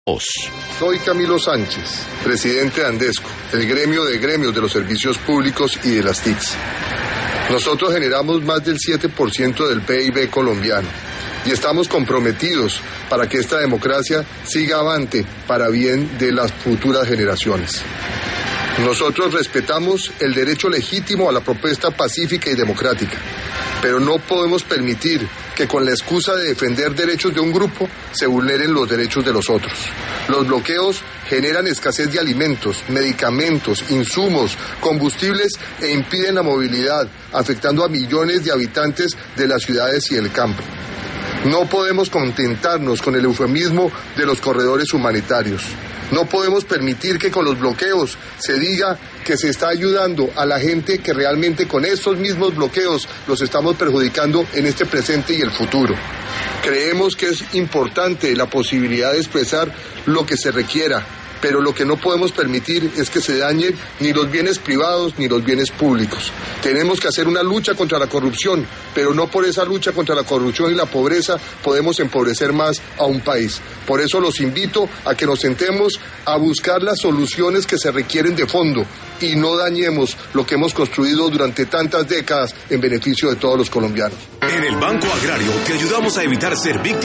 Soy Camilo Sánchez, presidente de Andesco, el gremio de gremios de los servicios públicos y de las TICs. Nosotros generamos más del 7% del PIB colombiano y estamos comprometidos para que esta democracia siga avante para bien de las futuras generaciones. Nosotros respetamos el derecho legítimo a la protesta pacífica y democrática, pero no podemos permitir que con la excusa de defender derechos de un grupo se vulneren los derechos de los otros. Los bloqueos generan escasez de alimentos, medicamentos, insumos, combustibles e impiden la movilidad, afectando a millones de habitantes de las ciudades y el campo. No podemos contentarnos con el eufemismo de los corredores humanitarios. No podemos permitir que con los bloqueos se diga que se está ayudando a la gente que realmente con estos mismos bloqueos los estamos perjudicando en este presente y el futuro. Creemos que es importante la posibilidad de expresar lo que se requiera, pero lo que no podemos permitir es que se dañen ni los bienes privados ni los bienes públicos. Tenemos que hacer una lucha contra la corrupción, pero no por esa lucha contra la corrupción y la pobreza podemos empobrecer más a un país. Por eso los invito a que nos sentemos a buscar las soluciones que se requieren de fondo y no dañemos lo que hemos construido durante tantas décadas en beneficio de todos los colombianos. En el Banco Agrario te ayudamos a evitar ser víctima